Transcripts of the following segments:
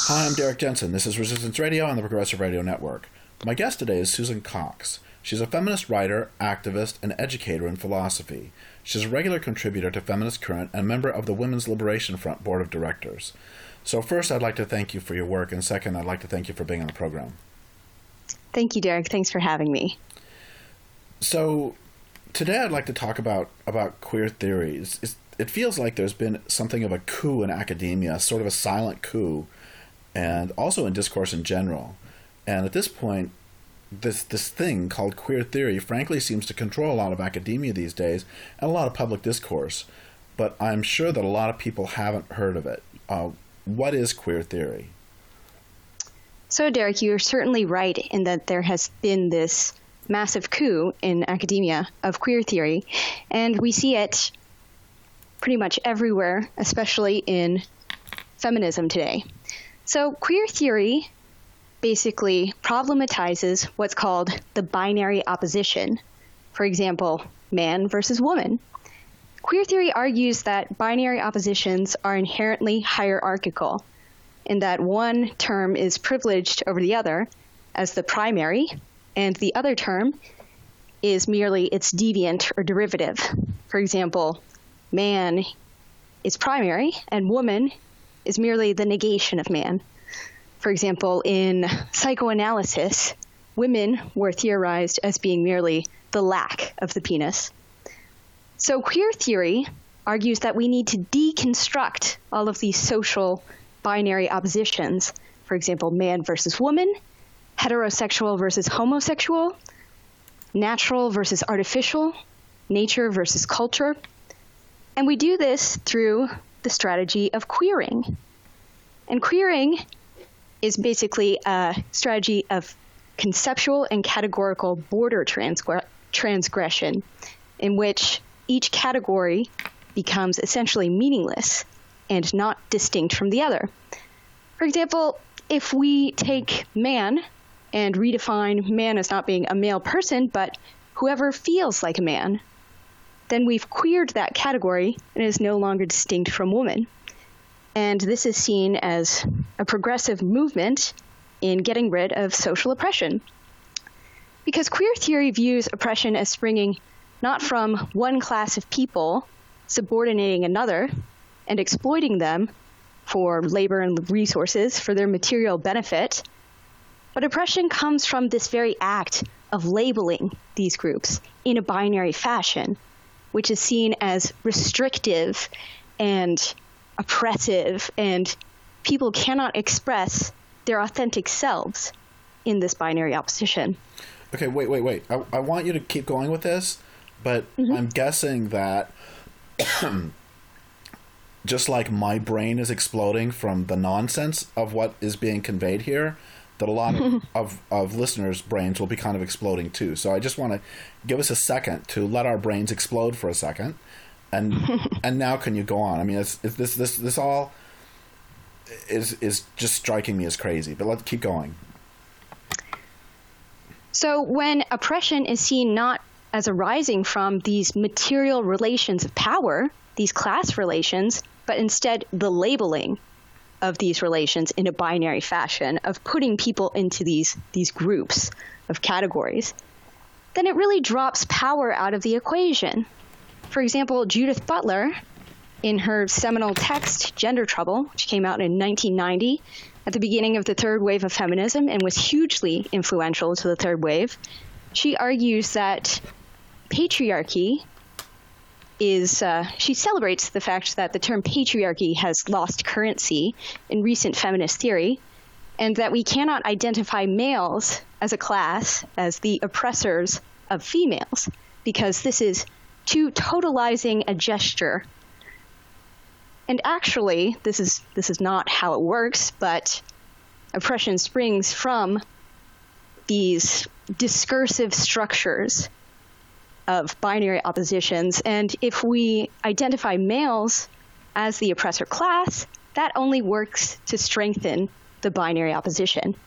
Hi, I'm Derek Jensen. This is Resistance Radio on the Progressive Radio Network. My guest today is Susan Cox. She's a feminist writer, activist, and educator in philosophy. She's a regular contributor to Feminist Current and member of the Women's Liberation Front Board of Directors. So first, I'd like to thank you for your work, and second, I'd like to thank you for being on the program. Thank you, Derek. Thanks for having me. So today I'd like to talk about queer theories. It feels like there's been something of a coup in academia, sort of a silent coup, and also in discourse in general. And at this point, this thing called queer theory frankly seems to control a lot of academia these days and a lot of public discourse. But I'm sure that a lot of people haven't heard of it. What is queer theory? So, Derek, you're certainly right in that there has been this massive coup in academia of queer theory, and we see it pretty much everywhere, especially in feminism today. So queer theory basically problematizes what's called the binary opposition. For example, man versus woman. Queer theory argues that binary oppositions are inherently hierarchical, in that one term is privileged over the other as the primary, and the other term is merely its deviant or derivative. For example, man is primary and woman is merely the negation of man. For example, in psychoanalysis, women were theorized as being merely the lack of the penis. So queer theory argues that we need to deconstruct all of these social binary oppositions. For example, man versus woman, heterosexual versus homosexual, natural versus artificial, nature versus culture. And we do this through the strategy of queering. And queering is basically a strategy of conceptual and categorical border transgression, in which each category becomes essentially meaningless and not distinct from the other. For example, if we take man and redefine man as not being a male person, but whoever feels like a man, then we've queered that category and it is no longer distinct from woman. And this is seen as a progressive movement in getting rid of social oppression. Because queer theory views oppression as springing not from one class of people subordinating another and exploiting them for labor and resources for their material benefit, but oppression comes from this very act of labeling these groups in a binary fashion, which is seen as restrictive and oppressive, and people cannot express their authentic selves in this binary opposition. Okay, wait. I want you to keep going with this, but I'm guessing that just like my brain is exploding from the nonsense of what is being conveyed here, that a lot of listeners' brains will be kind of exploding too. So I just want to give us a second to let our brains explode for a second, and now can you go on? I mean, this all is just striking me as crazy. But let's keep going. So when oppression is seen not as arising from these material relations of power, these class relations, but instead the labeling of these relations in a binary fashion, of putting people into these groups of categories, then it really drops power out of the equation. For example, Judith Butler, in her seminal text, Gender Trouble, which came out in 1990, at the beginning of the third wave of feminism and was hugely influential to the third wave, she argues that patriarchy is, she celebrates the fact that the term patriarchy has lost currency in recent feminist theory, and that we cannot identify males as a class as the oppressors of females, because this is too totalizing a gesture. And actually, this is not how it works, but oppression springs from these discursive structures of binary oppositions. And if we identify males as the oppressor class, that only works to strengthen the binary opposition.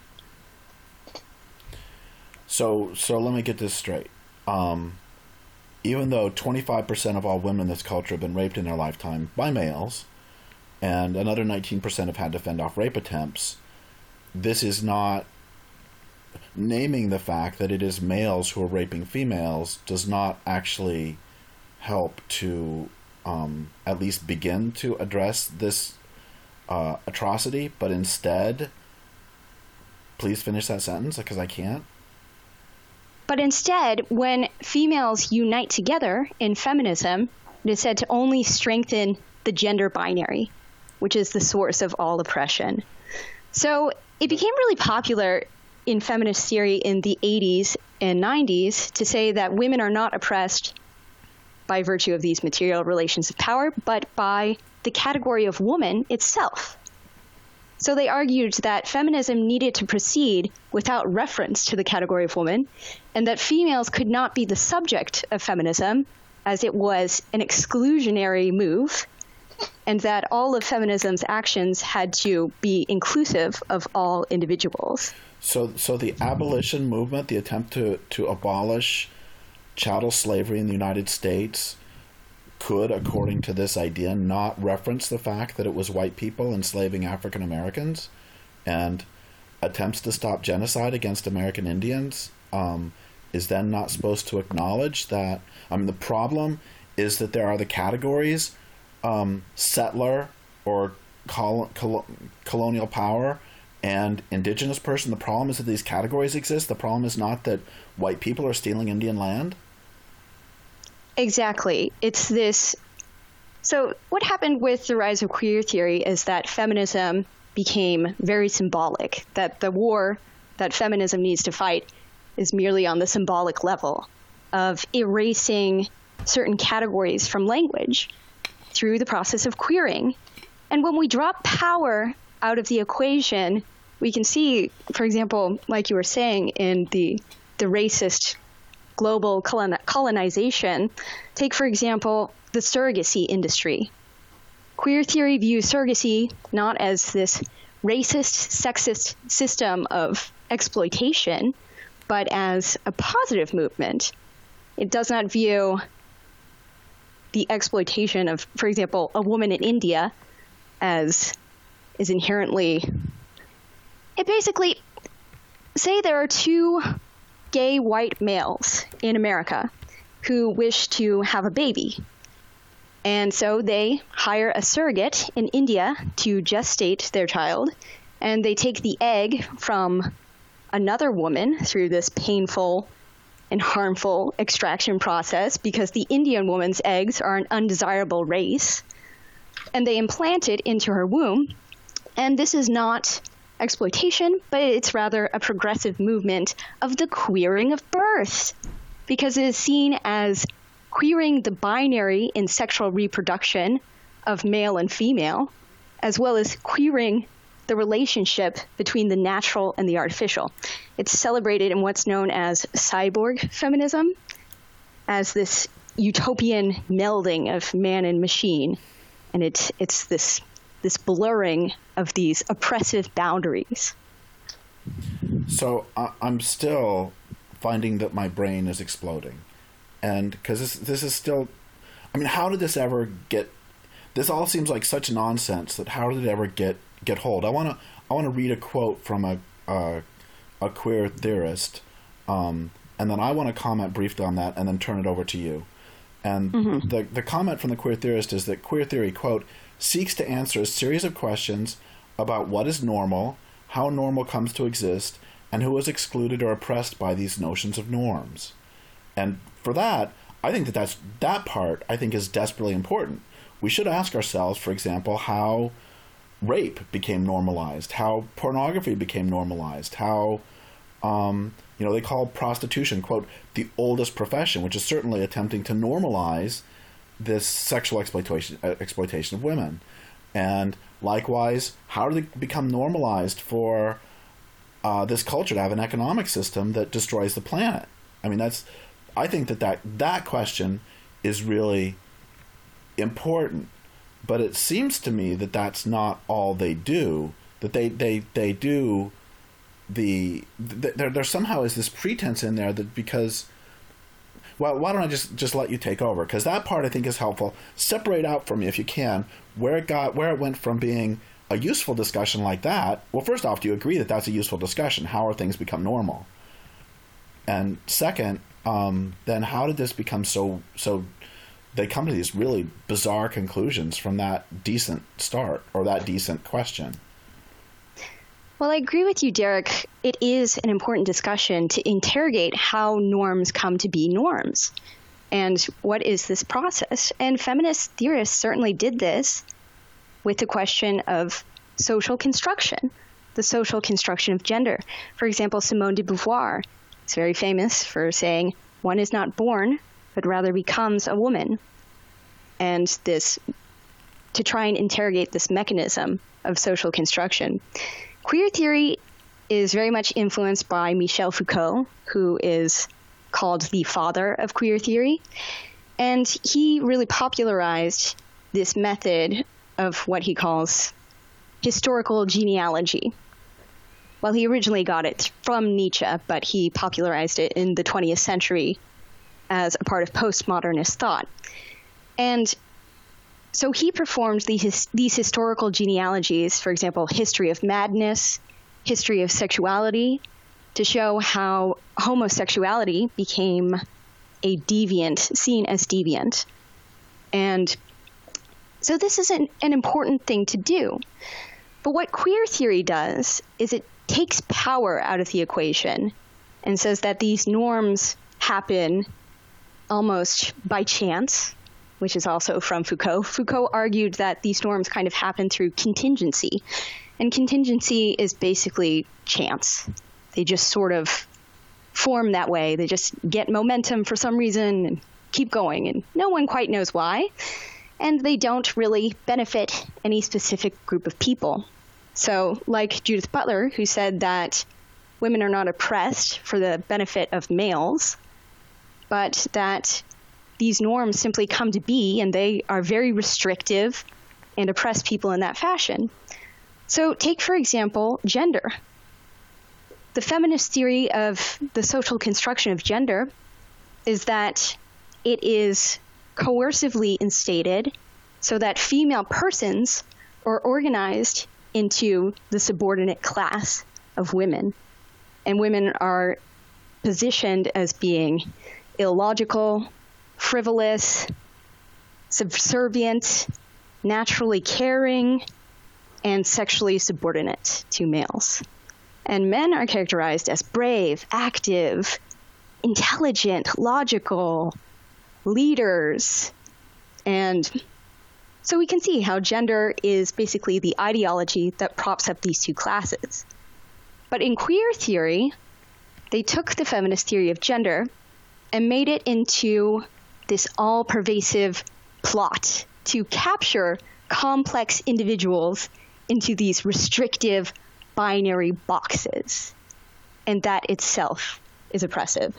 So let me get this straight. Even though 25% of all women in this culture have been raped in their lifetime by males, and another 19% have had to fend off rape attempts, this is not naming the fact that it is males who are raping females does not actually help to at least begin to address this atrocity, but instead, please finish that sentence because I can't. But instead, when females unite together in feminism, it is said to only strengthen the gender binary, which is the source of all oppression. So it became really popular in feminist theory in the 80s and 90s to say that women are not oppressed by virtue of these material relations of power, but by the category of woman itself. So they argued that feminism needed to proceed without reference to the category of woman, and that females could not be the subject of feminism, as it was an exclusionary move, and that all of feminism's actions had to be inclusive of all individuals. So the abolition movement, the attempt to abolish chattel slavery in the United States, could, according to this idea, not reference the fact that it was white people enslaving African Americans, and attempts to stop genocide against American Indians is then not supposed to acknowledge that. I mean, the problem is that there are the categories, settler or colonial power and indigenous person. The problem is that these categories exist. The problem is not that white people are stealing Indian land. Exactly. It's this. So what happened with the rise of queer theory is that feminism became very symbolic, that the war that feminism needs to fight is merely on the symbolic level of erasing certain categories from language through the process of queering. And when we drop power out of the equation, we can see, for example, like you were saying, in the racist global colonization. Take, for example, the surrogacy industry. Queer theory views surrogacy not as this racist, sexist system of exploitation, but as a positive movement. It does not view the exploitation of, for example, a woman in India as is inherently... It basically, say there are two gay white males in America who wish to have a baby. And so they hire a surrogate in India to gestate their child, and they take the egg from another woman through this painful and harmful extraction process because the Indian woman's eggs are an undesirable race, and they implant it into her womb. And this is not exploitation, but it's rather a progressive movement of the queering of birth, because it is seen as queering the binary in sexual reproduction of male and female, as well as queering the relationship between the natural and the artificial. It's celebrated in what's known as cyborg feminism, as this utopian melding of man and machine, and it's this blurring of these oppressive boundaries. So I'm still finding that my brain is exploding. And because this is still... I mean, how did this ever get... This all seems like such nonsense that how did it ever get hold? I want to read a quote from a queer theorist, and then I want to comment briefly on that and then turn it over to you. And the comment from the queer theorist is that queer theory, quote, seeks to answer a series of questions about what is normal, how normal comes to exist, and who is excluded or oppressed by these notions of norms. And for that, I think that part, I think, is desperately important. We should ask ourselves, for example, how rape became normalized, how pornography became normalized, how, they call prostitution, quote, the oldest profession, which is certainly attempting to normalize this sexual exploitation of women. And likewise, how did it become normalized for this culture to have an economic system that destroys the planet? I mean, I think that question is really important. But it seems to me that that's not all they do. That they do there somehow is this pretense in there that because... Well, why don't I just let you take over? Because that part I think is helpful. Separate out for me, if you can, where it went from being a useful discussion like that, well, first off, do you agree that that's a useful discussion? How are things become normal? And second, then how did this become so they come to these really bizarre conclusions from that decent start or that decent question? Well, I agree with you, Derek. It is an important discussion to interrogate how norms come to be norms. And what is this process? And feminist theorists certainly did this with the question of social construction, the social construction of gender. For example, Simone de Beauvoir is very famous for saying, one is not born, but rather becomes a woman. And this, to try and interrogate this mechanism of social construction. Queer theory is very much influenced by Michel Foucault, who is called the father of queer theory. And he really popularized this method of what he calls historical genealogy. Well, he originally got it from Nietzsche, but he popularized it in the 20th century as a part of postmodernist thought. And so he performed these historical genealogies, for example, history of madness, history of sexuality, to show how homosexuality became a deviant, seen as deviant. And so this is an important thing to do. But what queer theory does is it takes power out of the equation and says that these norms happen almost by chance, which is also from Foucault. Foucault argued that these norms kind of happen through contingency. And contingency is basically chance. They just sort of form that way. They just get momentum for some reason and keep going. And no one quite knows why. And they don't really benefit any specific group of people. So like Judith Butler, who said that women are not oppressed for the benefit of males, but that these norms simply come to be and they are very restrictive and oppress people in that fashion. So take, for example, gender. The feminist theory of the social construction of gender is that it is coercively instated so that female persons are organized into the subordinate class of women. And women are positioned as being illogical, frivolous, subservient, naturally caring, and sexually subordinate to males. And men are characterized as brave, active, intelligent, logical, leaders. And so we can see how gender is basically the ideology that props up these two classes. But in queer theory, they took the feminist theory of gender and made it into this all-pervasive plot to capture complex individuals into these restrictive binary boxes. And that itself is oppressive.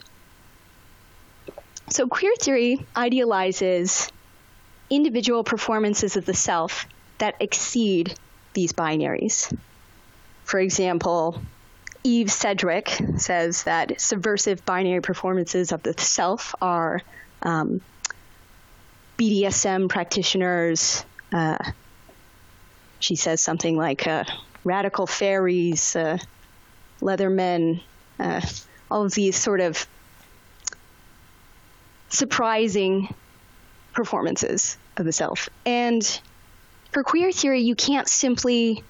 So queer theory idealizes individual performances of the self that exceed these binaries. For example, Eve Sedgwick says that subversive binary performances of the self are BDSM practitioners. She says something like radical fairies, leather men, all of these sort of surprising performances of the self. And for queer theory, you can't simply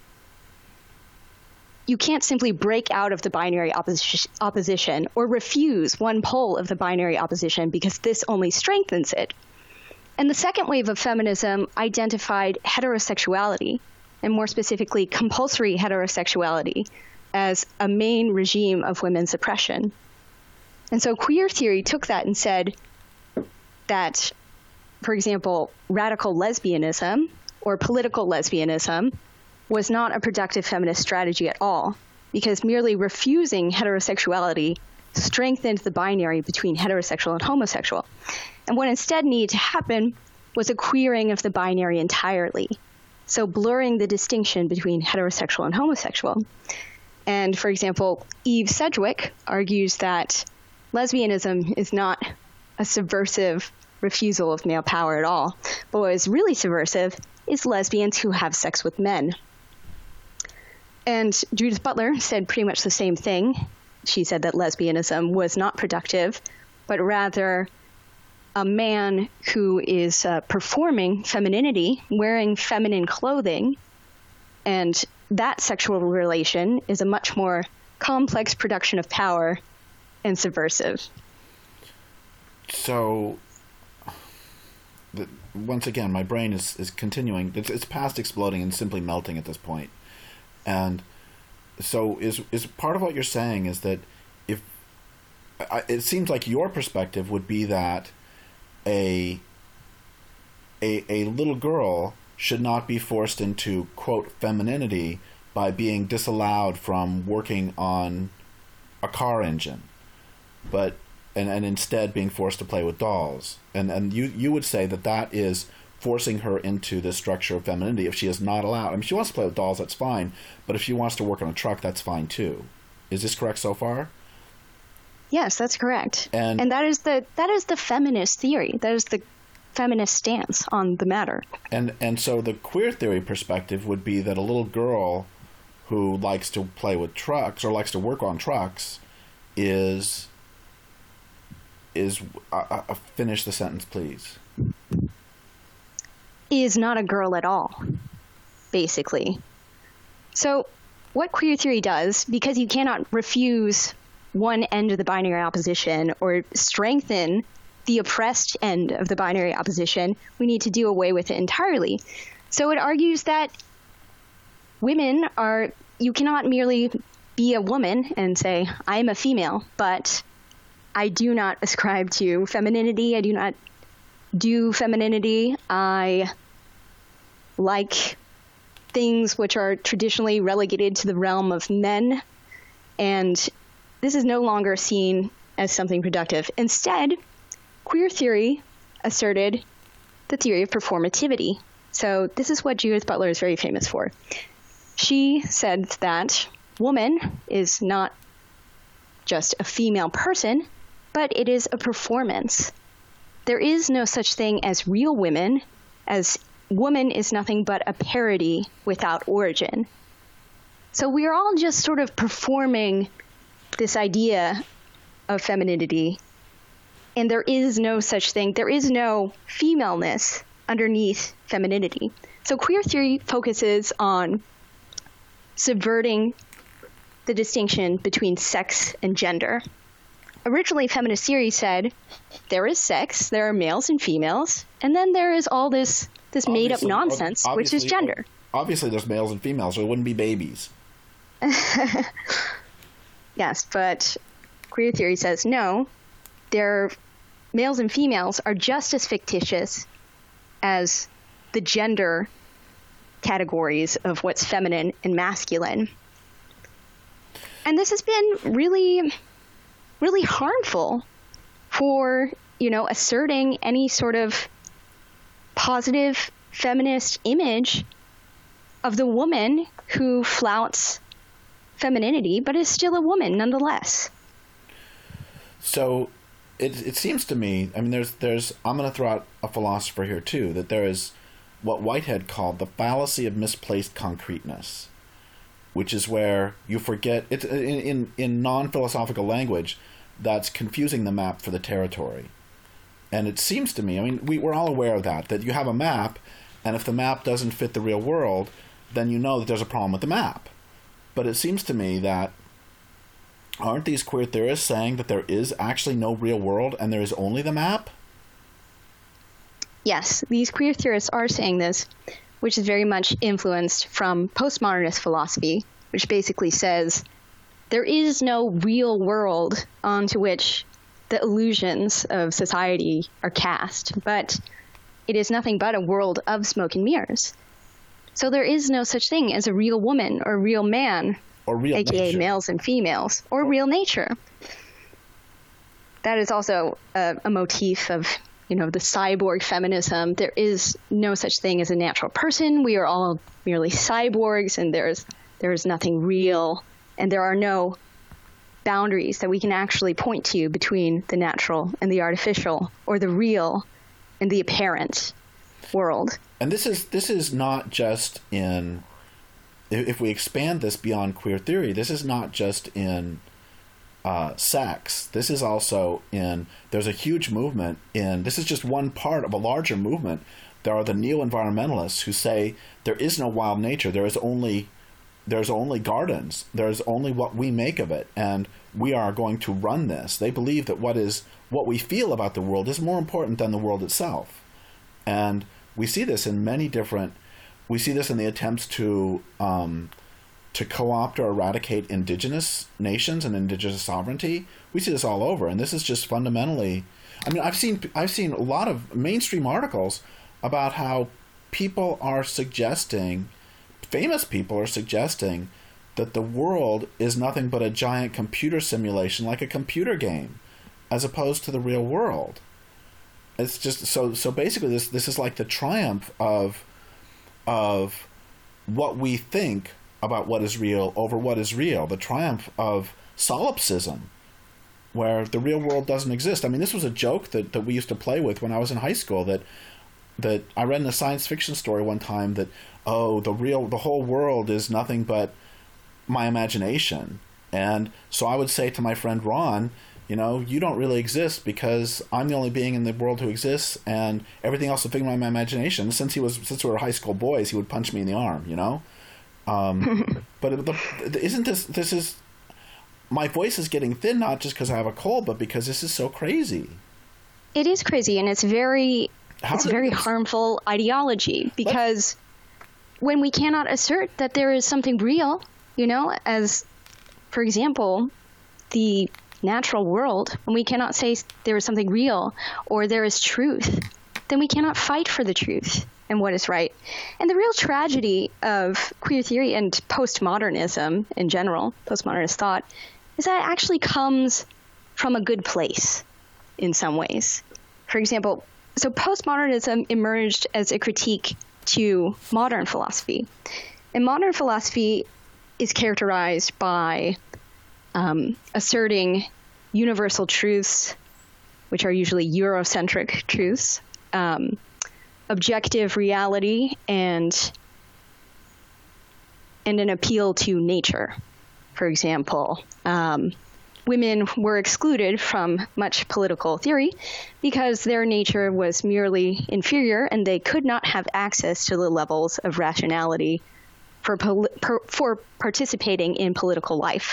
break out of the binary opposition or refuse one pole of the binary opposition because this only strengthens it. And the second wave of feminism identified heterosexuality, and more specifically compulsory heterosexuality, as a main regime of women's oppression. And so queer theory took that and said that, for example, radical lesbianism or political lesbianism was not a productive feminist strategy at all, because merely refusing heterosexuality strengthened the binary between heterosexual and homosexual. And what instead needed to happen was a queering of the binary entirely, so blurring the distinction between heterosexual and homosexual. And, for example, Eve Sedgwick argues that lesbianism is not a subversive refusal of male power at all, but what is really subversive is lesbians who have sex with men. And Judith Butler said pretty much the same thing. She said that lesbianism was not productive, but rather a man who is performing femininity, wearing feminine clothing, and that sexual relation is a much more complex production of power and subversive. So, once again, my brain is continuing. It's past exploding and simply melting at this point. And so is part of what you're saying is that if it seems like your perspective would be that a little girl should not be forced into, quote, femininity by being disallowed from working on a car engine, but and instead being forced to play with dolls. And you would say that is forcing her into the structure of femininity if she is not allowed. I mean, if she wants to play with dolls, that's fine, but if she wants to work on a truck, that's fine too. Is this correct so far? Yes, that's correct. And that is the feminist theory. That is the feminist stance on the matter. And so the queer theory perspective would be that a little girl who likes to play with trucks or likes to work on trucks is finish the sentence, please. Is not a girl at all, basically. So what queer theory does, because you cannot refuse one end of the binary opposition or strengthen the oppressed end of the binary opposition, we need to do away with it entirely. So it argues that you cannot merely be a woman and say, I'm a female, but I do not ascribe to femininity. I do not do femininity. I like things which are traditionally relegated to the realm of men, and this is no longer seen as something productive. Instead, queer theory asserted the theory of performativity. So this is what Judith Butler is very famous for. She said that woman is not just a female person, but it is a performance. There is no such thing as real women, as woman is nothing but a parody without origin. So we are all just sort of performing this idea of femininity, and there is no such thing. There is no femaleness underneath femininity. So queer theory focuses on subverting the distinction between sex and gender. Originally, feminist theory said there is sex, there are males and females, and then there is all this made-up nonsense, which is gender. Obviously, there's males and females, so it wouldn't be babies. Yes, but queer theory says no, males and females are just as fictitious as the gender categories of what's feminine and masculine. And this has been really, really harmful for, asserting any sort of positive feminist image of the woman who flouts femininity, but is still a woman nonetheless. So it seems to me, I mean, there's I'm going to throw out a philosopher here too, that there is what Whitehead called the fallacy of misplaced concreteness, which is where you forget, it's in non-philosophical language, that's confusing the map for the territory. And it seems to me, I mean, we're all aware of that you have a map, and if the map doesn't fit the real world, then you know that there's a problem with the map. But it seems to me that aren't these queer theorists saying that there is actually no real world and there is only the map? Yes, these queer theorists are saying this, which is very much influenced from postmodernist philosophy, which basically says there is no real world onto which the illusions of society are cast, but it is nothing but a world of smoke and mirrors. So there is no such thing as a real woman or real man, or real aka nature. Males and females, or real nature. That is also a motif of, the cyborg feminism. There is no such thing as a natural person. We are all merely cyborgs, and there is nothing real, and there are no boundaries that we can actually point to between the natural and the artificial, or the real and the apparent world. And this is not just in if we expand this beyond queer theory, this is not just in sex. This is also there's a huge movement this is just one part of a larger movement. There are the neo-environmentalists who say there is no wild nature. There's only gardens. There's only what we make of it, and we are going to run this. They believe that what we feel about the world is more important than the world itself. And we see this in we see this in the attempts to co-opt or eradicate indigenous nations and indigenous sovereignty. We see this all over, and this is just fundamentally. I mean, I've seen a lot of mainstream articles about how famous people are suggesting that the world is nothing but a giant computer simulation, like a computer game, as opposed to the real world. It's just so basically this is like the triumph of what we think about what is real over what is real, the triumph of solipsism, where the real world doesn't exist. I mean, this was a joke that we used to play with when I was in high school, that I read in a science fiction story one time that, the whole world is nothing but my imagination. And so I would say to my friend Ron, you don't really exist because I'm the only being in the world who exists, and everything else is a figment of my imagination. Since we were high school boys, he would punch me in the arm, But isn't this is my voice is getting thin, not just because I have a cold, but because this is so crazy. It is crazy, and it's very harmful ideology, because when we cannot assert that there is something real, as, for example, the natural world, when we cannot say there is something real or there is truth, then we cannot fight for the truth and what is right. And the real tragedy of queer theory and postmodernism in general, postmodernist thought, is that it actually comes from a good place in some ways. For example, so postmodernism emerged as a critique to modern philosophy. And modern philosophy is characterized by asserting universal truths, which are usually Eurocentric truths, objective reality, and an appeal to nature. For example, women were excluded from much political theory because their nature was merely inferior, and they could not have access to the levels of rationality for participating in political life.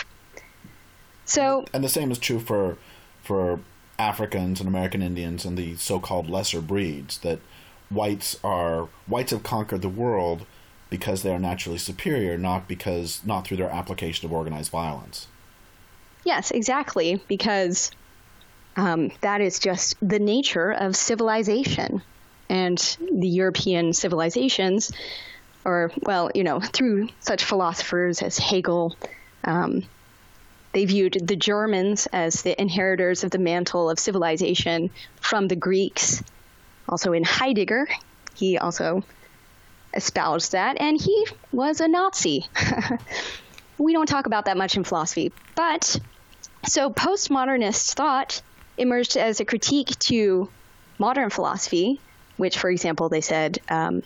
So, and the same is true for Africans and American Indians and the so-called lesser breeds, that whites have conquered the world because they are naturally superior, not through their application of organized violence. Yes, exactly, because that is just the nature of civilization. And the European civilizations, through such philosophers as Hegel, they viewed the Germans as the inheritors of the mantle of civilization from the Greeks. Also in Heidegger, he also espoused that, and he was a Nazi. We don't talk about that much in philosophy. But so postmodernist thought emerged as a critique to modern philosophy, which, for example, they said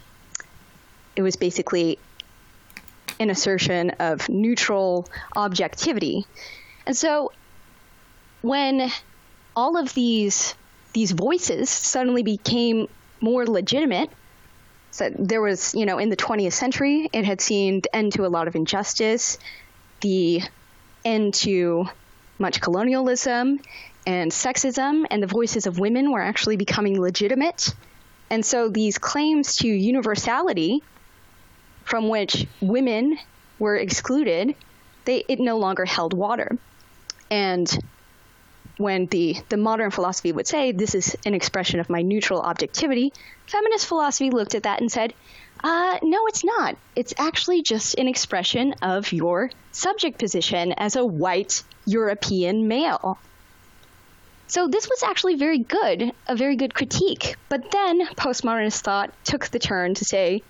it was basically an assertion of neutral objectivity. And so when all of these voices suddenly became more legitimate, so there was, in the 20th century, it had seen the end to a lot of injustice, the end to much colonialism and sexism, and the voices of women were actually becoming legitimate. And so these claims to universality, from which women were excluded, it no longer held water. And when the modern philosophy would say, this is an expression of my neutral objectivity, feminist philosophy looked at that and said, no, it's not. It's actually just an expression of your subject position as a white European male. So this was actually a very good critique. But then postmodernist thought took the turn to say,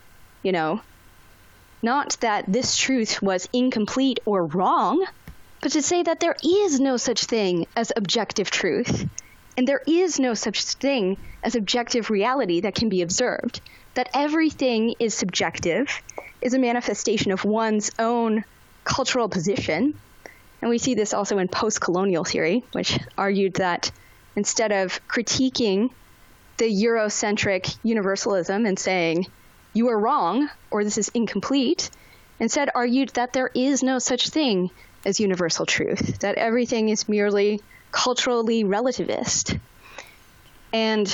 not that this truth was incomplete or wrong, but to say that there is no such thing as objective truth, and there is no such thing as objective reality that can be observed, that everything is subjective, is a manifestation of one's own cultural position. And we see this also in post-colonial theory, which argued that instead of critiquing the Eurocentric universalism and saying, you are wrong, or this is incomplete, instead argued that there is no such thing as universal truth, that everything is merely culturally relativist. And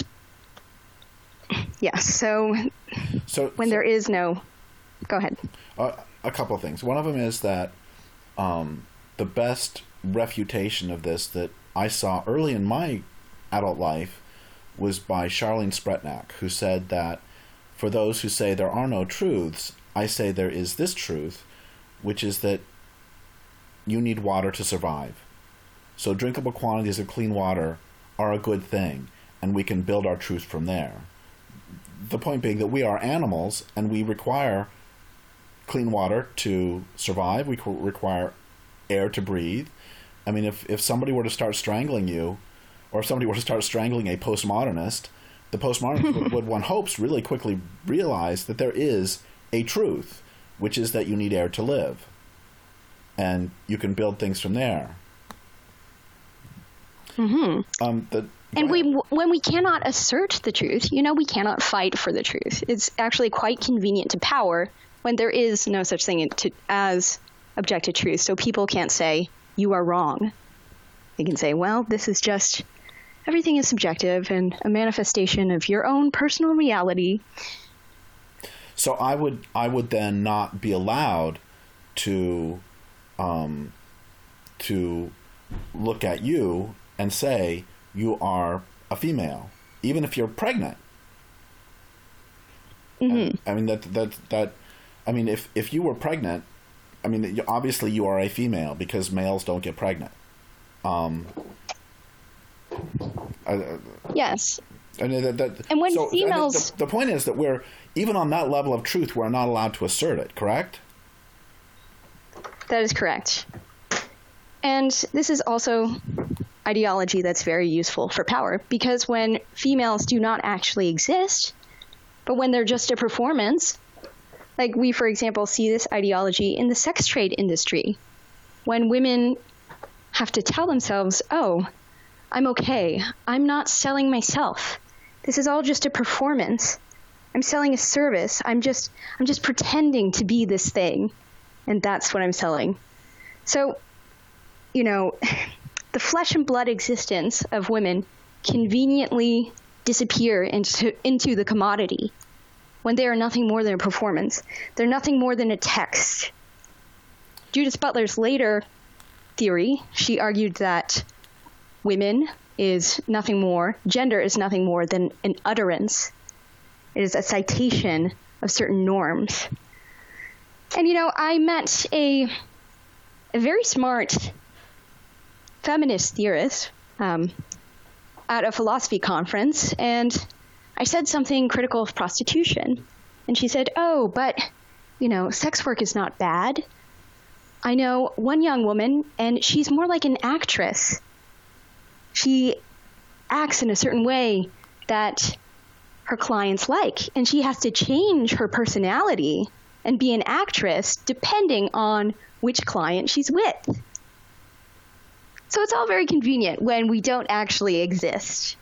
yes, so when there is no... Go ahead. A couple of things. One of them is that the best refutation of this that I saw early in my adult life was by Charlene Spretnak, who said that for those who say there are no truths, I say there is this truth, which is that you need water to survive. So drinkable quantities of clean water are a good thing, and we can build our truth from there. The point being that we are animals, and we require clean water to survive. We require air to breathe. I mean, if somebody were to start strangling you, or if somebody were to start strangling a postmodernist, the postmodernist would, one hopes, really quickly realize that there is a truth, which is that you need air to live. And you can build things from there. Mm-hmm. And when we cannot assert the truth, we cannot fight for the truth. It's actually quite convenient to power when there is no such thing as objective truth. So people can't say, you are wrong. They can say, well, this is just, everything is subjective and a manifestation of your own personal reality. So I would then not be allowed to look at you and say you are a female, even if you're pregnant. Mm-hmm. I mean that. I mean, if you were pregnant, I mean, obviously you are a female because males don't get pregnant. Yes. And when females, the point is that we're even on that level of truth, we're not allowed to assert it. Correct? That is correct. And this is also ideology that's very useful for power, because when females do not actually exist, but when they're just a performance, like we, for example, see this ideology in the sex trade industry, when women have to tell themselves, oh, I'm okay. I'm not selling myself. This is all just a performance. I'm selling a service. I'm just pretending to be this thing, and that's what I'm selling. So, the flesh and blood existence of women conveniently disappear into the commodity when they are nothing more than a performance. They're nothing more than a text. Judith Butler's later theory, she argued that gender is nothing more than an utterance. It is a citation of certain norms. And, I met a very smart feminist theorist at a philosophy conference, and I said something critical of prostitution. And she said, oh, but, sex work is not bad. I know one young woman, and she's more like an actress. She acts in a certain way that her clients like, and she has to change her personality and be an actress depending on which client she's with. So it's all very convenient when we don't actually exist.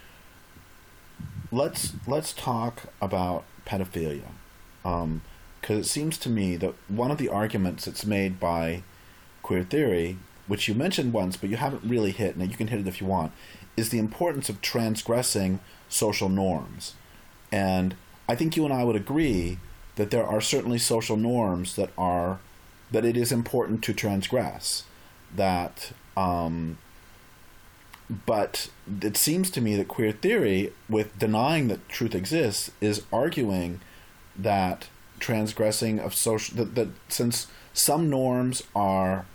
Let's talk about pedophilia, because it seems to me that one of the arguments that's made by queer theory, which you mentioned once but you haven't really hit, and you can hit it if you want, is the importance of transgressing social norms. And I think you and I would agree that there are certainly social norms that it is important to transgress. But it seems to me that queer theory, with denying that truth exists, is arguing that transgressing of social... that since some norms are...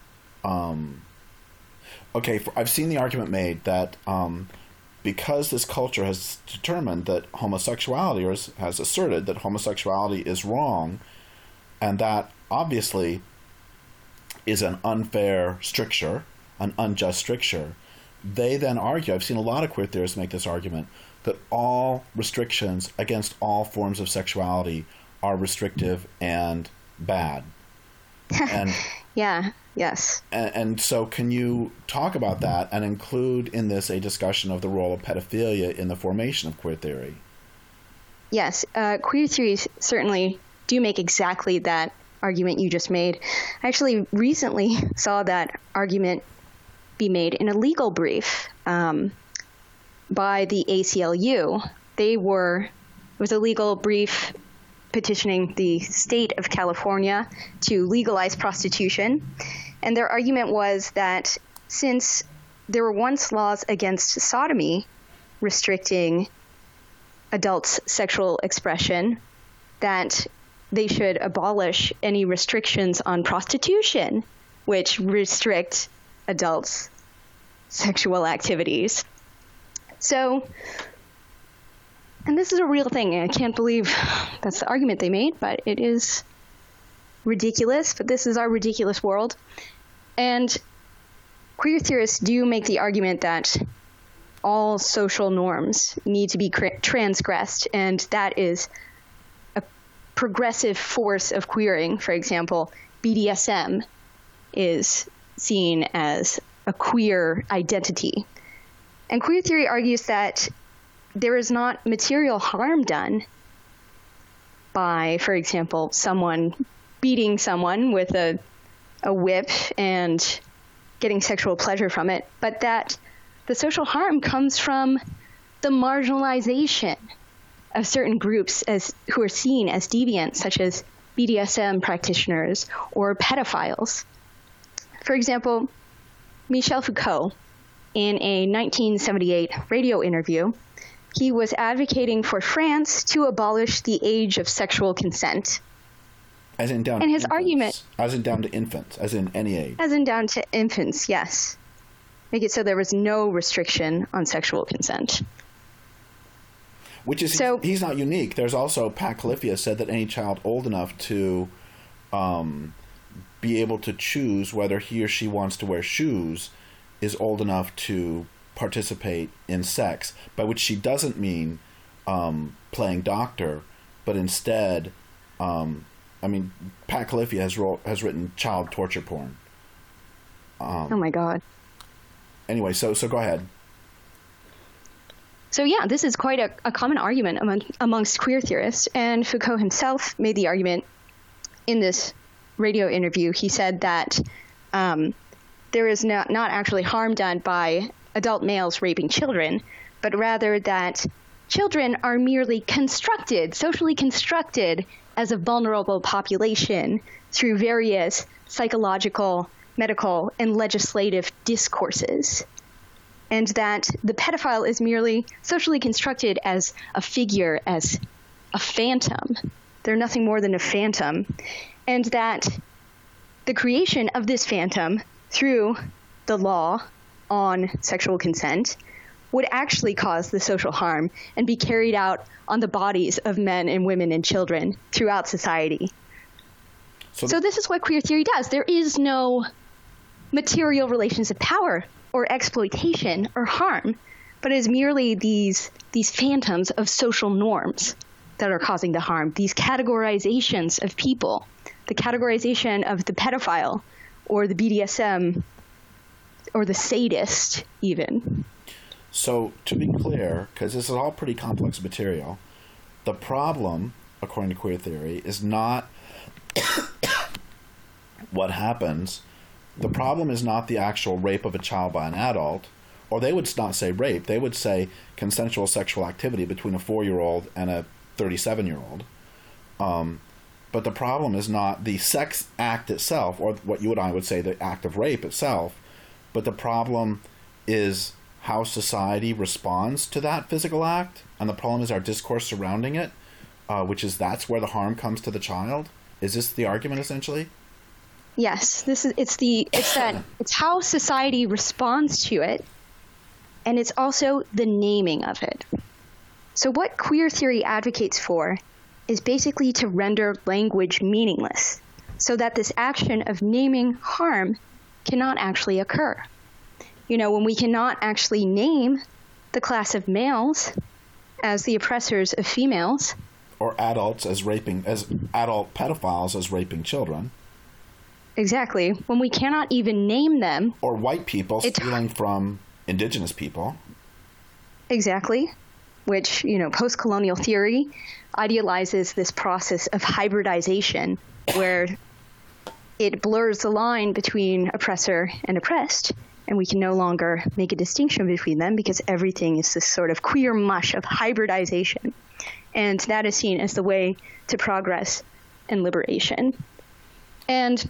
I've seen the argument made that because this culture has determined that homosexuality, or has asserted that homosexuality is wrong, and that obviously is an unfair stricture, an unjust stricture, they then argue, I've seen a lot of queer theorists make this argument, that all restrictions against all forms of sexuality are restrictive and bad. And yeah, yes. And so can you talk about that and include in this a discussion of the role of pedophilia in the formation of queer theory? Yes, queer theories certainly do make exactly that argument you just made. I actually recently saw that argument be made in a legal brief by the ACLU. It was a legal brief petitioning the state of California to legalize prostitution. And their argument was that since there were once laws against sodomy restricting adults' sexual expression, that they should abolish any restrictions on prostitution, which restrict adults' sexual activities. So, and this is a real thing. I can't believe that's the argument they made, but it is ridiculous. But this is our ridiculous world. And queer theorists do make the argument that all social norms need to be transgressed, and that is a progressive force of queering. For example, BDSM is seen as a queer identity. And queer theory argues that there is not material harm done by, for example, someone beating someone with a whip and getting sexual pleasure from it, but that the social harm comes from the marginalization of certain groups who are seen as deviant, such as BDSM practitioners or pedophiles. For example, Michel Foucault, in a 1978 radio interview, he was advocating for France to abolish the age of sexual consent. As in down and to his infants. argument, As in down to infants, as in any age. as in down to infants, yes. Make it so there was no restriction on sexual consent. Which is, So- he's not unique. There's also, Pat Califia said that any child old enough to be able to choose whether he or she wants to wear shoes is old enough to participate in sex, by which she doesn't mean playing doctor, but instead, Pat Califia has written child torture porn. Oh my God. Anyway, so go ahead. So yeah, this is quite a common argument amongst queer theorists, and Foucault himself made the argument in this radio interview. He said that there is not actually harm done by adult males raping children, but rather that children are merely socially constructed as a vulnerable population through various psychological, medical, and legislative discourses. And that the pedophile is merely socially constructed as a figure, as a phantom. They're nothing more than a phantom. And that the creation of this phantom through the law on sexual consent would actually cause the social harm and be carried out on the bodies of men and women and children throughout society. So this is what queer theory does. There is no material relations of power or exploitation or harm, but it is merely these phantoms of social norms that are causing the harm, these categorizations of people, the categorization of the pedophile or the BDSM or the sadist even. So, to be clear, because this is all pretty complex material, the problem, according to queer theory, is not what happens. The problem is not the actual rape of a child by an adult, or they would not say rape, they would say consensual sexual activity between a 4-year-old and a 37-year-old. But the problem is not the sex act itself, or what you and I would say the act of rape itself, but the problem is how society responds to that physical act, and the problem is our discourse surrounding it, that's where the harm comes to the child. Is this the argument essentially? Yes, it's how society responds to it, and it's also the naming of it. So what queer theory advocates for is basically to render language meaningless, so that this action of naming harm cannot actually occur. When we cannot actually name the class of males as the oppressors of females. Or adult pedophiles as raping children. Exactly. When we cannot even name them. Or white people stealing from indigenous people. Exactly. Which, post-colonial theory idealizes this process of hybridization where it blurs the line between oppressor and oppressed, and we can no longer make a distinction between them because everything is this sort of queer mush of hybridization. And that is seen as the way to progress and liberation. And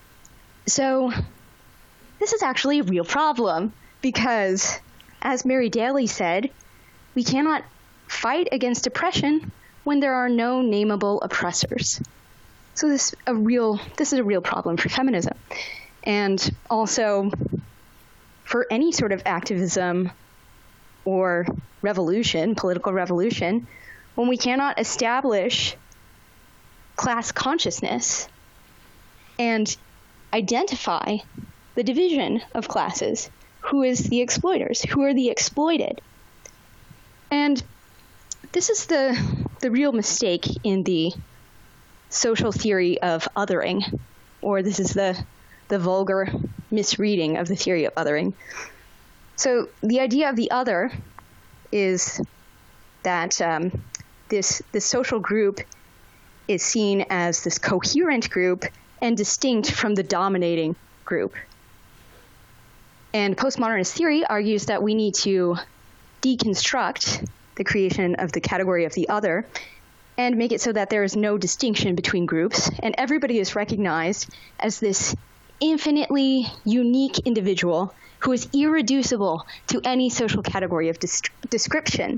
so this is actually a real problem because, as Mary Daly said, we cannot fight against oppression when there are no nameable oppressors. So this is a real problem for feminism. And also for any sort of activism or revolution, political revolution, when we cannot establish class consciousness and identify the division of classes. Who is the exploiters? Who are the exploited? And this is the real mistake in the social theory of othering, or this is the vulgar misreading of the theory of othering. So the idea of the other is that this social group is seen as this coherent group and distinct from the dominating group. And postmodernist theory argues that we need to deconstruct the creation of the category of the other and make it so that there is no distinction between groups, and everybody is recognized as this infinitely unique individual who is irreducible to any social category of description.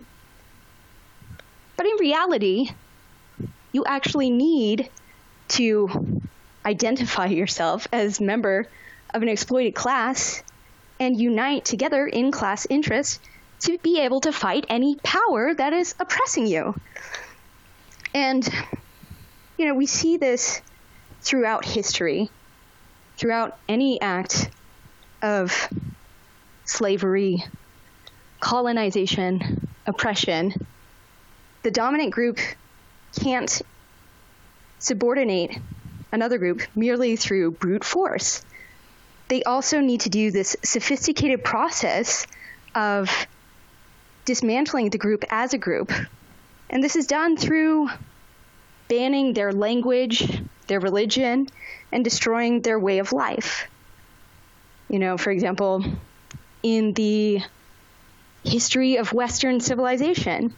But in reality, you actually need to identify yourself as member of an exploited class and unite together in class interests to be able to fight any power that is oppressing you. And, we see this throughout history, throughout any act of slavery, colonization, oppression. The dominant group can't subordinate another group merely through brute force. They also need to do this sophisticated process of dismantling the group as a group. And this is done through banning their language, their religion, and destroying their way of life. For example, in the history of Western civilization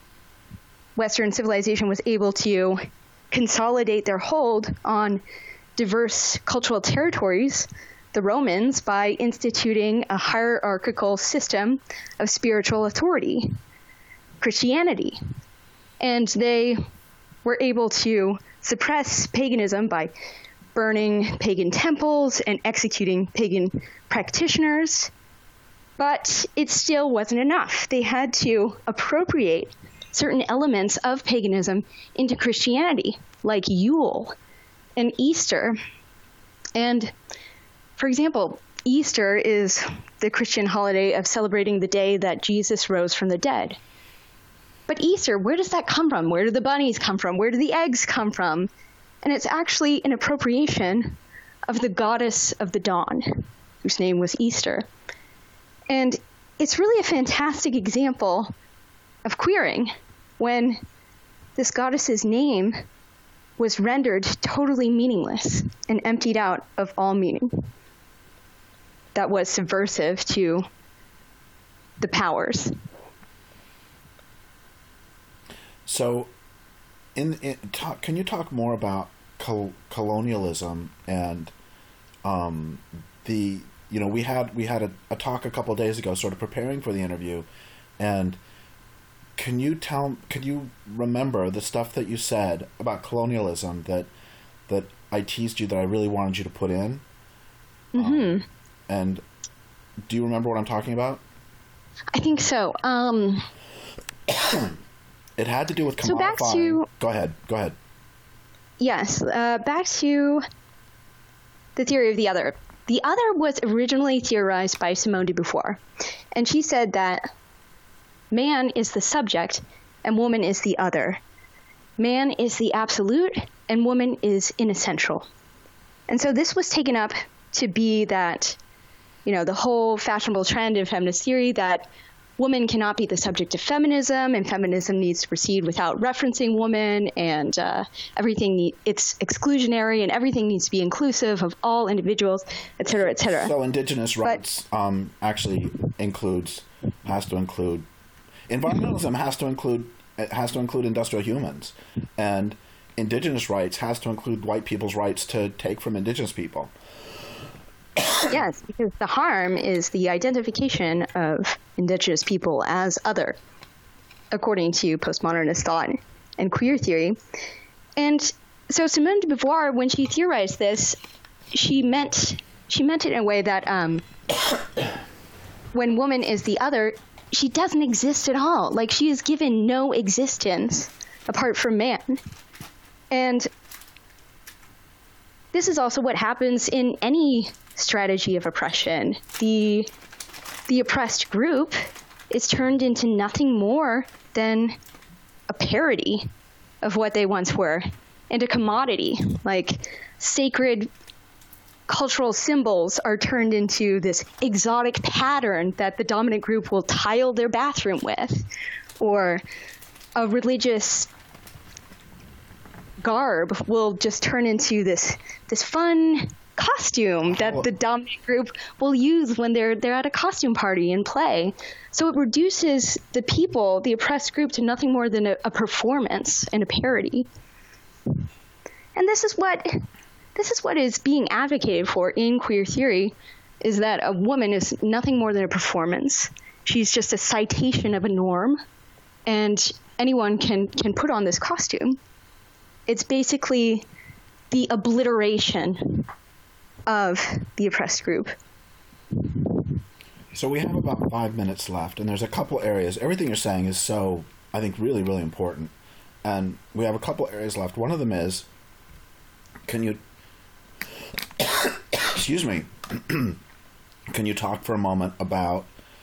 was able to consolidate their hold on diverse cultural territories, the Romans, by instituting a hierarchical system of spiritual authority, Christianity. And they were able to suppress paganism by burning pagan temples and executing pagan practitioners. But it still wasn't enough. They had to appropriate certain elements of paganism into Christianity, like Yule and Easter. And, for example, Easter is the Christian holiday of celebrating the day that Jesus rose from the dead. But Easter, where does that come from? Where do the bunnies come from? Where do the eggs come from? And it's actually an appropriation of the goddess of the dawn, whose name was Easter. And it's really a fantastic example of queering when this goddess's name was rendered totally meaningless and emptied out of all meaning. That was subversive to the powers. So, can you talk more about colonialism and we had a talk a couple of days ago, sort of preparing for the interview, and can you remember the stuff that you said about colonialism that I teased you that I really wanted you to put in? Mm-hmm. And do you remember what I'm talking about? I think so. It had to do with commodifying. So back to... Go ahead. Yes, back to the theory of the other. The other was originally theorized by Simone de Beauvoir, and she said that man is the subject and woman is the other. Man is the absolute, and woman is inessential. And so this was taken up to be that, the whole fashionable trend in feminist theory that woman cannot be the subject of feminism, and feminism needs to proceed without referencing woman, and it's exclusionary, and everything needs to be inclusive of all individuals, et cetera, et cetera. So indigenous rights actually has to include environmentalism, has to include industrial humans, and indigenous rights has to include white people's rights to take from indigenous people. Yes, because the harm is the identification of indigenous people as other, according to postmodernist thought and queer theory. And so Simone de Beauvoir, when she theorized this, she meant it in a way that when woman is the other, she doesn't exist at all. Like, she is given no existence apart from man. And this is also what happens in any strategy of oppression. The oppressed group is turned into nothing more than a parody of what they once were, and a commodity. Like, sacred cultural symbols are turned into this exotic pattern that the dominant group will tile their bathroom with, or a religious garb will just turn into this fun costume that the dominant group will use when they're at a costume party and play. So it reduces the people, the oppressed group, to nothing more than a performance and a parody. And this is what is being advocated for in queer theory, is that a woman is nothing more than a performance. She's just a citation of a norm, and anyone can put on this costume. It's basically the obliteration of the oppressed group. So we have about 5 minutes left, and there's a couple areas. Everything you're saying is so, I think, really, really important. And we have a couple areas left. One of them is, can you, excuse me, can you talk for a moment about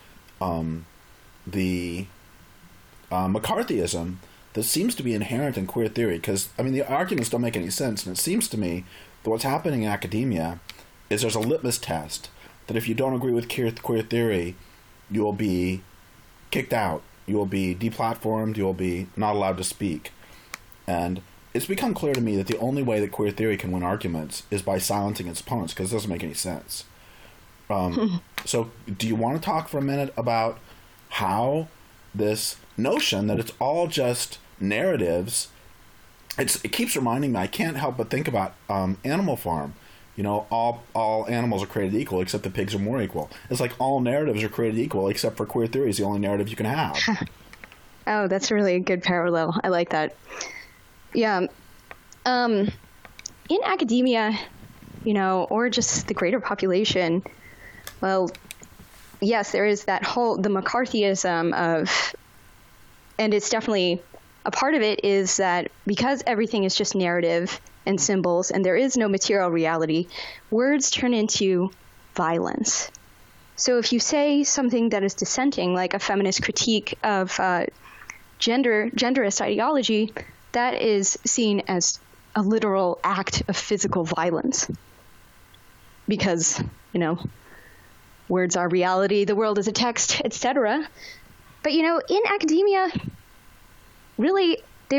the McCarthyism that seems to be inherent in queer theory? Because, the arguments don't make any sense, and it seems to me that what's happening in academia is there's a litmus test that if you don't agree with queer theory, you will be kicked out, you will be deplatformed, you will be not allowed to speak. And it's become clear to me that the only way that queer theory can win arguments is by silencing its opponents, because it doesn't make any sense. So do you want to talk for a minute about how this notion that it's all just narratives, it keeps reminding me, I can't help but think about Animal Farm. All animals are created equal except the pigs are more equal. It's like all narratives are created equal except for queer theory is the only narrative you can have. Oh, that's really a good parallel. I like that. Yeah. In academia, or just the greater population, well, yes, there is the McCarthyism of, and it's definitely a part of it is that because everything is just narrative and symbols and there is no material reality, words turn into violence. So if you say something that is dissenting, like a feminist critique of genderist ideology, that is seen as a literal act of physical violence. Because, words are reality, the world is a text, etc. But, in academia, really,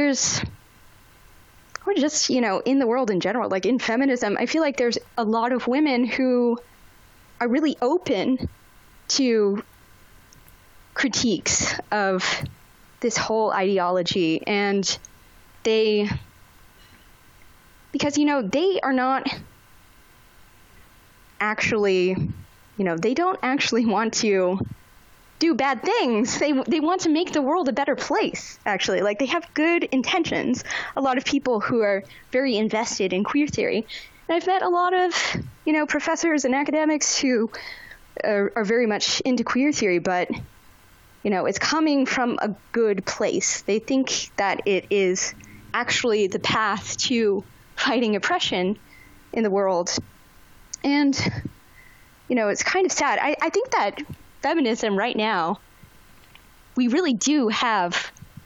or just, in the world in general, like in feminism, I feel like there's a lot of women who are really open to critiques of this whole ideology. And because, they are not actually, they don't actually want to do bad things. They want to make the world a better place, actually. Like, they have good intentions. A lot of people who are very invested in queer theory. And I've met a lot of, professors and academics who are very much into queer theory, but, it's coming from a good place. They think that it is actually the path to fighting oppression in the world. And, it's kind of sad. I think that feminism right now, we really do have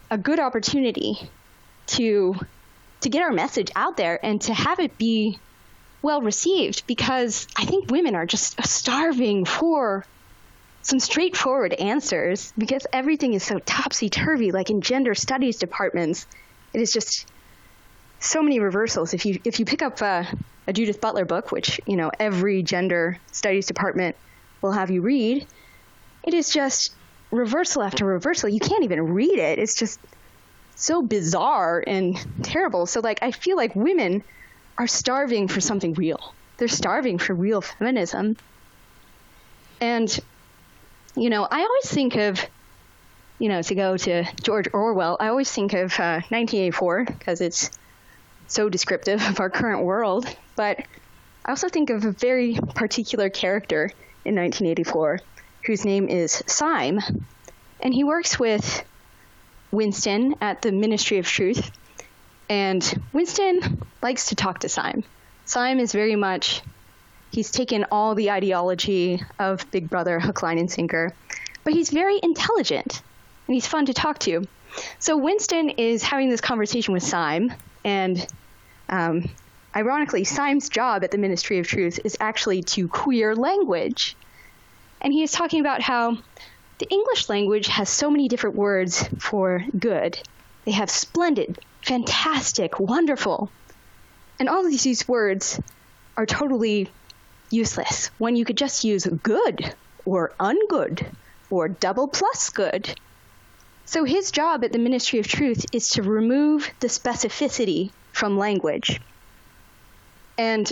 a good opportunity to get our message out there and to have it be well received, because I think women are just starving for some straightforward answers, because everything is so topsy-turvy. Like in gender studies departments, it is just so many reversals. If you pick up a Judith Butler book, which, you know, every gender studies department will have you read, it is just reversal after reversal. You can't even read it. It's just so bizarre and terrible. So, like, I feel like women are starving for something real. They're starving for real feminism. And, you know, I always think of, you know, to go to George Orwell, I always think of 1984, because it's so descriptive of our current world. But I also think of a very particular character in 1984 whose name is Syme. And he works with Winston at the Ministry of Truth. And Winston likes to talk to Syme. Syme is very much, he's taken all the ideology of Big Brother, hook, line, and sinker, but he's very intelligent and he's fun to talk to. So Winston is having this conversation with Syme, and ironically, Syme's job at the Ministry of Truth is actually to queer language. And he is talking about how the English language has so many different words for good. They have splendid, fantastic, wonderful. And all of these words are totally useless when you could just use good or ungood or double plus good. So his job at the Ministry of Truth is to remove the specificity from language. And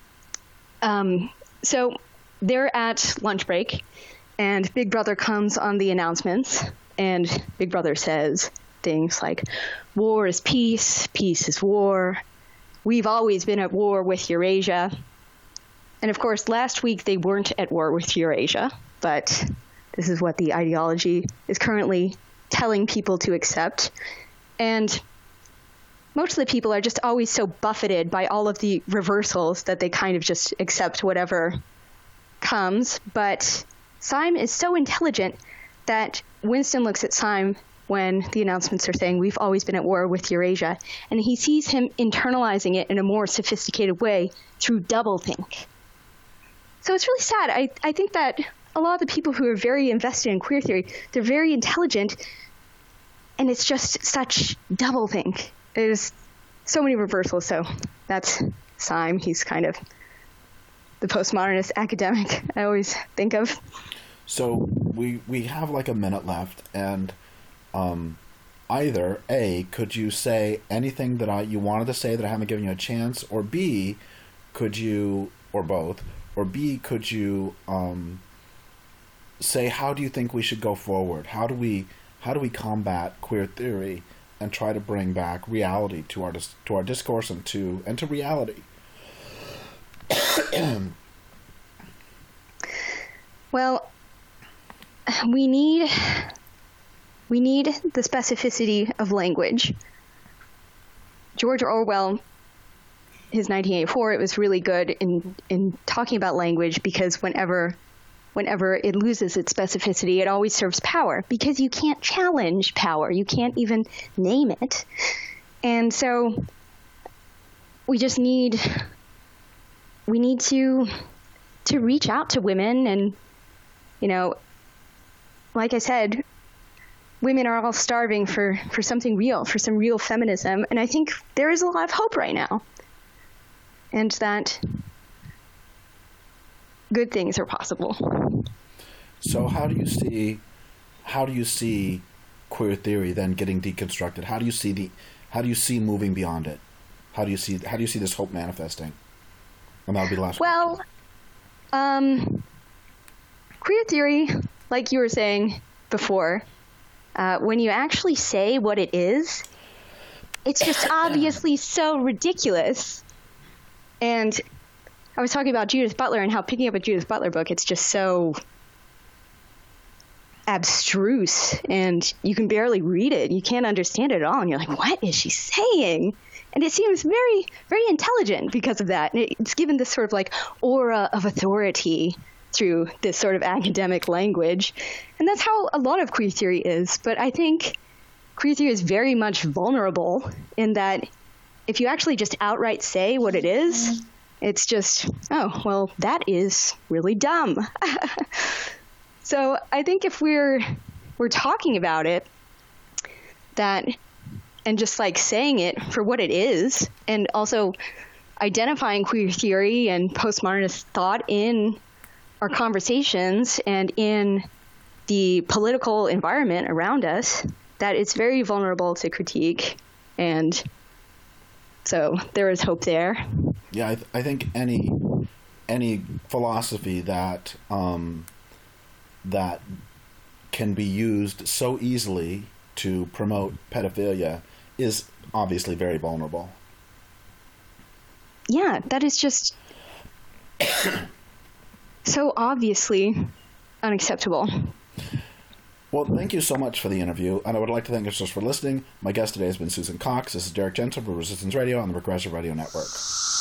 so they're at lunch break, and Big Brother comes on the announcements, and Big Brother says things like, war is peace, peace is war. We've always been at war with Eurasia. And of course, last week they weren't at war with Eurasia, but this is what the ideology is currently telling people to accept. And most of the people are just always so buffeted by all of the reversals that they kind of just accept whatever comes. But Syme is so intelligent that Winston looks at Syme when the announcements are saying we've always been at war with Eurasia, and he sees him internalizing it in a more sophisticated way through doublethink. So it's really sad. I think that a lot of the people who are very invested in queer theory, they're very intelligent, and it's just such doublethink. There's so many reversals. So that's Syme. He's kind of the postmodernist academic I always think of. So we have like a minute left, and either A, could you say anything that you wanted to say that I haven't given you a chance, or B, could you, or both, or B, could you say how do you think we should go forward? How do we combat queer theory and try to bring back reality to our discourse and to reality? Well, we need the specificity of language. George Orwell, his 1984, it was really good in talking about language, because whenever it loses its specificity, it always serves power, because you can't challenge power. You can't even name it. And so we need to reach out to women. And, you know, like I said, women are all starving for something real, for some real feminism. And I think there is a lot of hope right now. And that good things are possible. So how do you see queer theory then getting deconstructed? How do you see moving beyond it? How do you see this hope manifesting? And that'll be the last one. Well, queer theory, like you were saying before, when you actually say what it is, it's just obviously so ridiculous. And I was talking about Judith Butler and how picking up a Judith Butler book, it's just so abstruse and you can barely read it. You can't understand it at all. And you're like, what is she saying? And it seems very, very intelligent because of that. And it's given this sort of like aura of authority through this sort of academic language. And that's how a lot of queer theory is. But I think queer theory is very much vulnerable in that if you actually just outright say what it is, it's just, oh, well, that is really dumb. So I think if we're talking about it, that, and just like saying it for what it is, and also identifying queer theory and postmodernist thought in our conversations and in the political environment around us, that it's very vulnerable to critique. And so there is hope there. Yeah, I think any philosophy that that can be used so easily to promote pedophilia is obviously very vulnerable. Yeah, that is just so obviously unacceptable. Well, thank you so much for the interview, and I would like to thank listeners for listening. My guest today has been Susan Cox. This is Derek Jensen for Resistance Radio on the Progressive Radio Network.